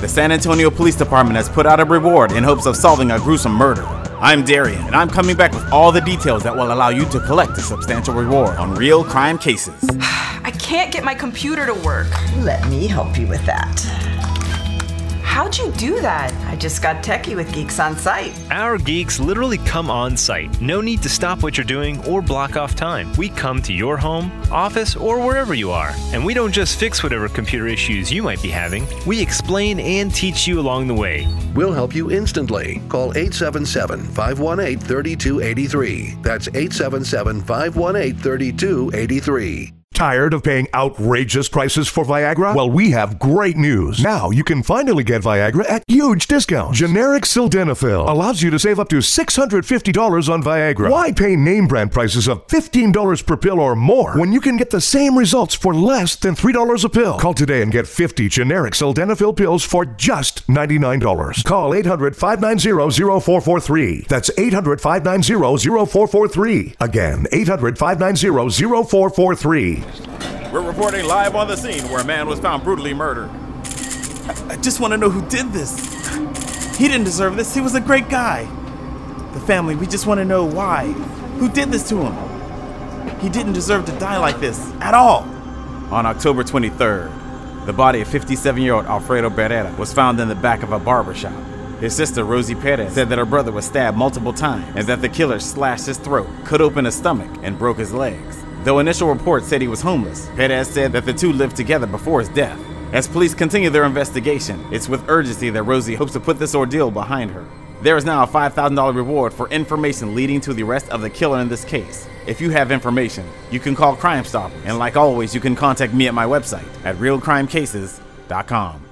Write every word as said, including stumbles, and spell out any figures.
the San Antonio Police Department has put out a reward in hopes of solving a gruesome murder. I'm Darian, and I'm coming back with all the details that will allow you to collect a substantial reward on real crime cases. I can't get my computer to work. Let me help you with that. How'd you do that? I just got techie with Geeks on Site. Our geeks literally come on site. No need to stop what you're doing or block off time. We come to your home, office, or wherever you are. And we don't just fix whatever computer issues you might be having. We explain and teach you along the way. We'll help you instantly. Call eight seven seven, five one eight, three two eight three. That's eight seven seven, five one eight, three two eight three. Tired of paying outrageous prices for Viagra? Well, we have great news. Now you can finally get Viagra at huge discounts. Generic Sildenafil allows you to save up to six hundred fifty dollars on Viagra. Why pay name brand prices of fifteen dollars per pill or more when you can get the same results for less than three dollars a pill? Call today and get fifty generic Sildenafil pills for just ninety-nine dollars. Call eight hundred, five nine zero, zero four four three. That's eight hundred, five nine zero, zero four four three. Again, eight hundred, five nine zero, zero four four three. We're reporting live on the scene where a man was found brutally murdered. I, I just want to know who did this. He didn't deserve this. He was a great guy. The family, we just want to know why. Who did this to him? He didn't deserve to die like this at all. On October twenty-third, the body of fifty-seven-year-old Alfredo Barrera was found in the back of a barber shop. His sister, Rosie Perez, said that her brother was stabbed multiple times and that the killer slashed his throat, cut open his stomach, and broke his legs. Though initial reports said he was homeless, Perez said that the two lived together before his death. As police continue their investigation, it's with urgency that Rosie hopes to put this ordeal behind her. There is now a five thousand dollars reward for information leading to the arrest of the killer in this case. If you have information, you can call Crime Stoppers. And like always, you can contact me at my website at real crime cases dot com.